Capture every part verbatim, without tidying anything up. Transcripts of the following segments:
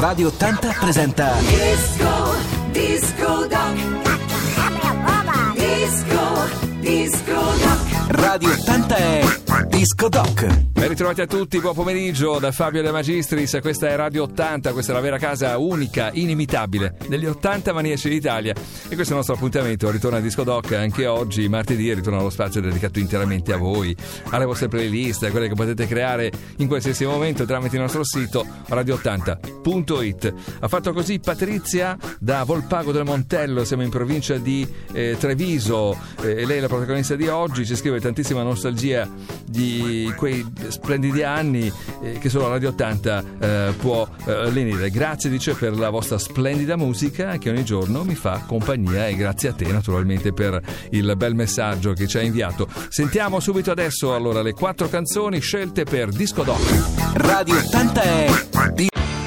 Radio ottanta presenta Disco, Disco Doc. Disco, Disco Doc. Radio ottanta è Disco Doc. Ben ritrovati a tutti, buon pomeriggio da Fabio De Magistris. Questa è Radio ottanta, questa è la vera casa unica, inimitabile degli ottanta maniaci d'Italia. E questo è il nostro appuntamento, ritorna a Disco Doc anche oggi, martedì, ritorna allo spazio dedicato interamente a voi, alle vostre playlist, quelle che potete creare in qualsiasi momento tramite il nostro sito radio ottanta punto it. Ha fatto così Patrizia da Volpago del Montello, siamo in provincia di eh, Treviso, eh, e lei è la protagonista di oggi, ci scrive tantissima nostalgia di quei splendidi anni eh, che solo Radio ottanta eh, può eh, lenire. Grazie, dice, per la vostra splendida musica che ogni giorno mi fa compagnia, e grazie a te naturalmente per il bel messaggio che ci hai inviato. Sentiamo subito adesso allora le quattro canzoni scelte per Disco Doc. Radio ottanta è di-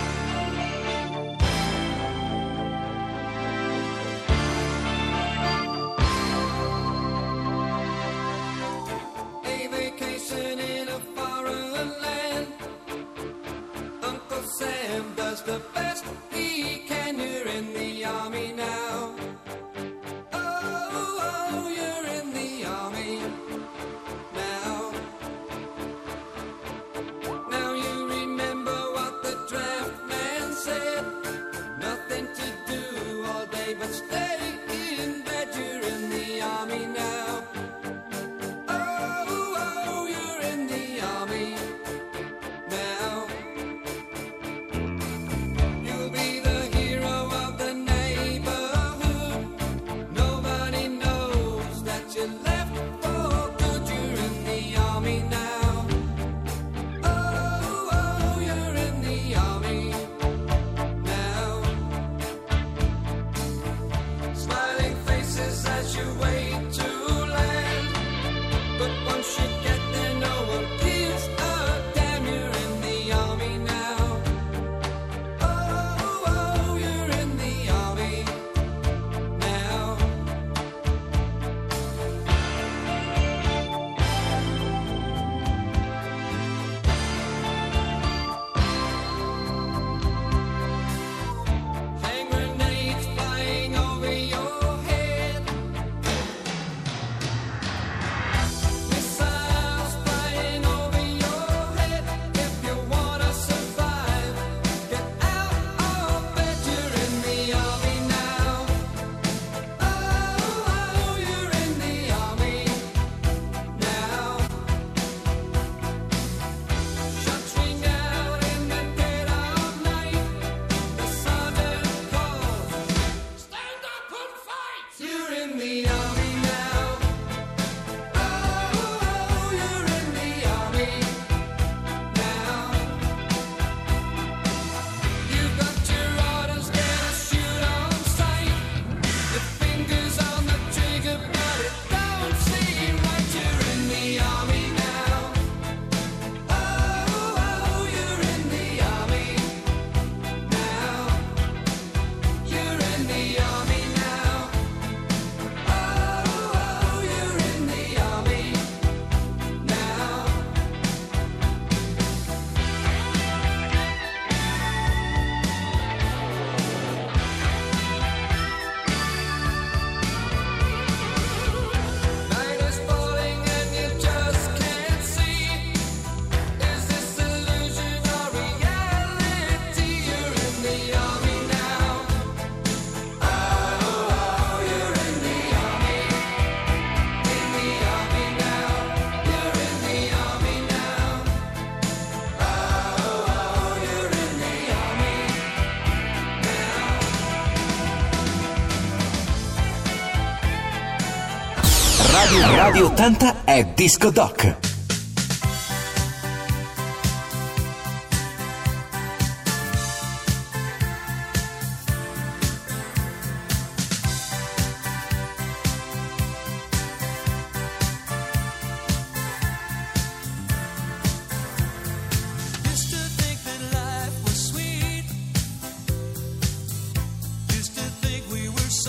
Radio ottanta è Disco Doc.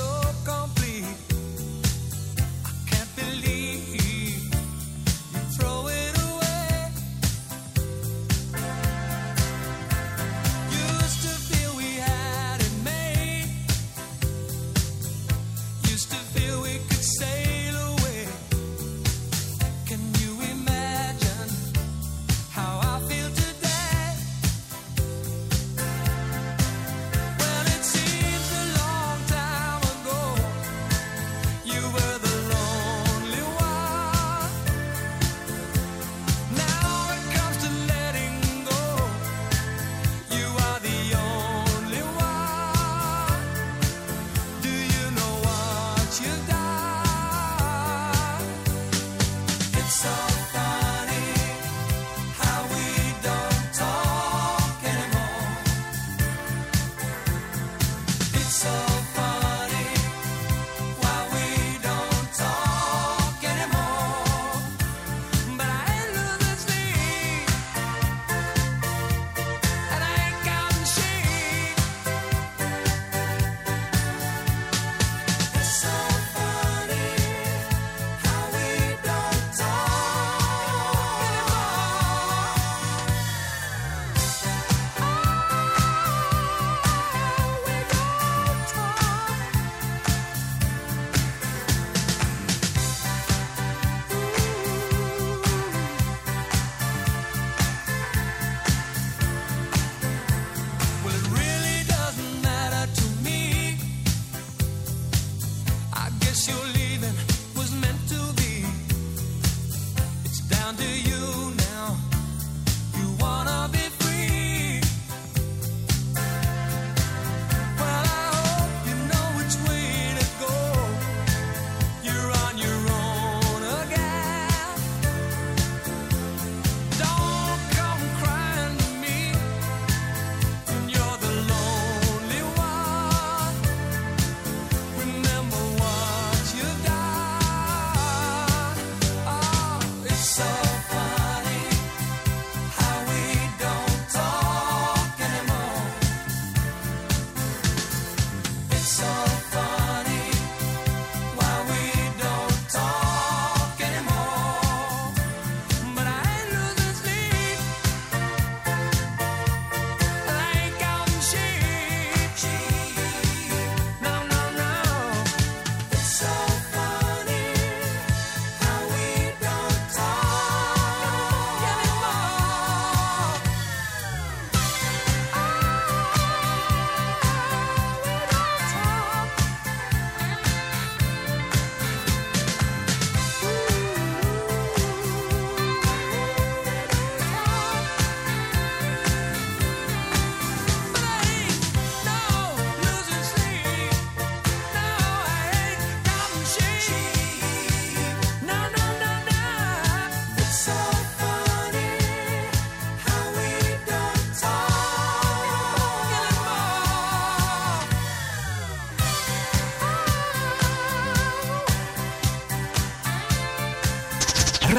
Throw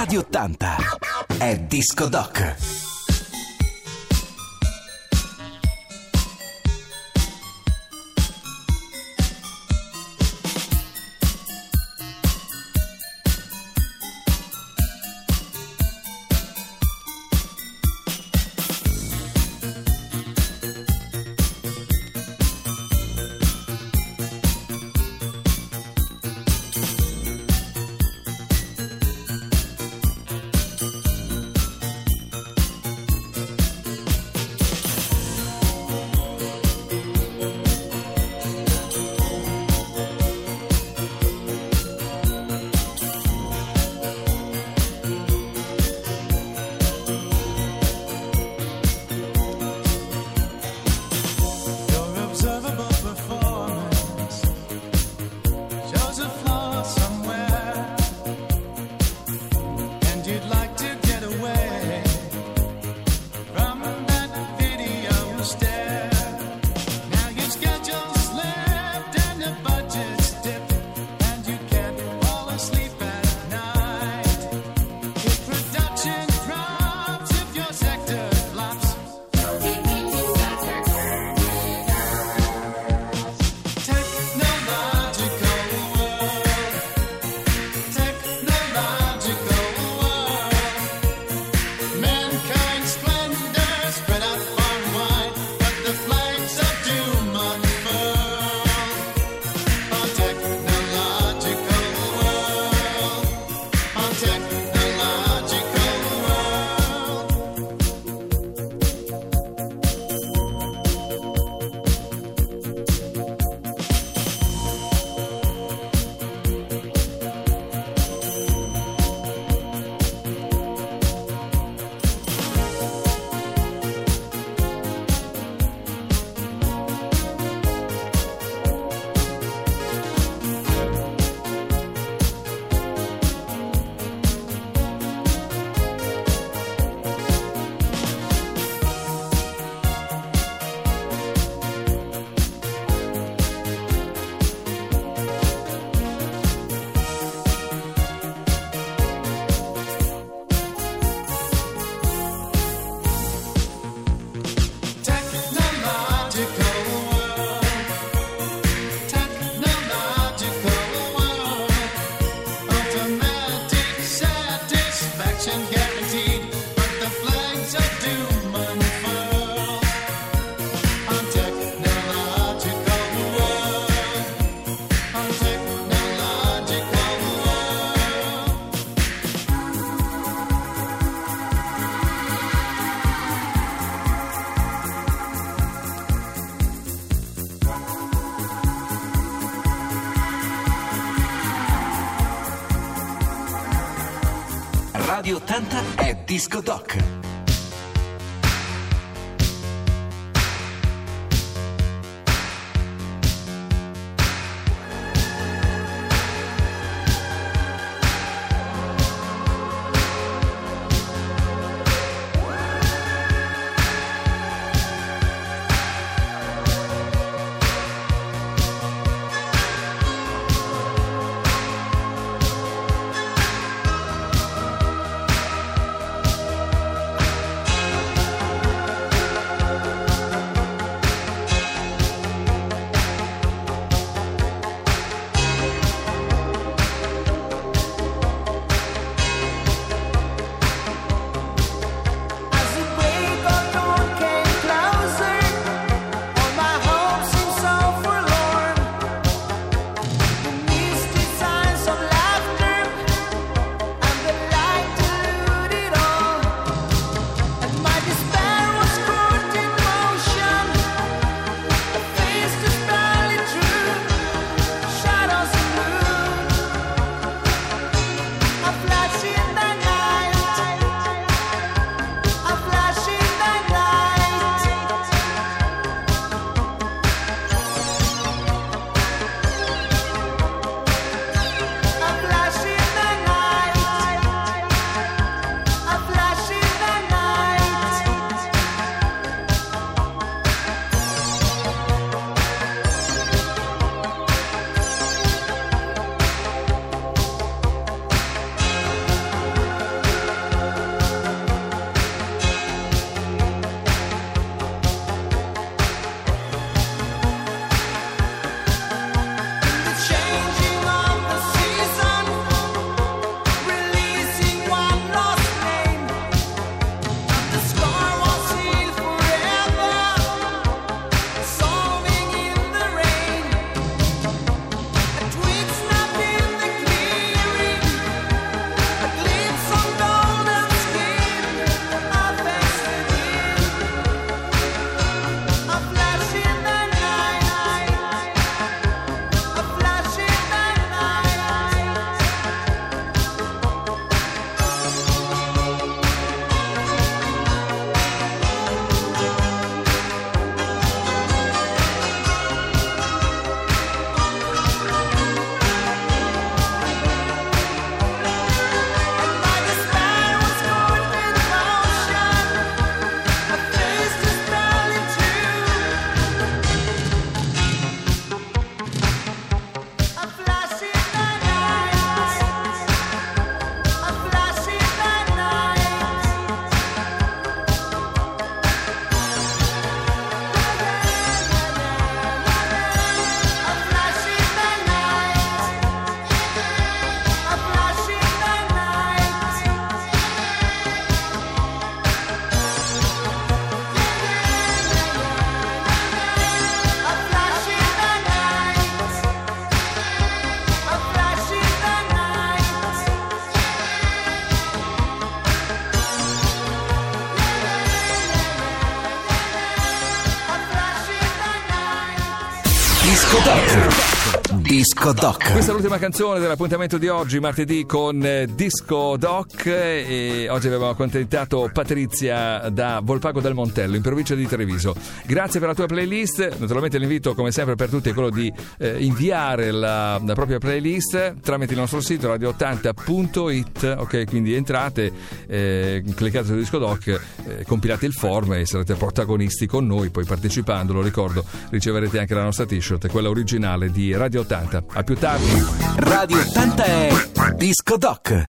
Radio ottanta è Disco Doc. Radio ottanta è Disco Doc. Disco Doc. Disco Doc. Questa è l'ultima canzone dell'appuntamento di oggi, martedì, con eh, Disco Doc, e oggi abbiamo accontentato Patrizia da Volpago del Montello, in provincia di Treviso. Grazie per la tua playlist. Naturalmente l'invito, come sempre, per tutti è quello di eh, inviare la, la propria playlist tramite il nostro sito radio ottanta punto it. Ok, quindi entrate, eh, cliccate sul Disco Doc, eh, compilate il form e sarete protagonisti con noi. Poi partecipando, lo ricordo, riceverete anche la nostra t-shirt, quella originale di Radio ottanta. A più tardi. Radio ottanta è Disco Doc.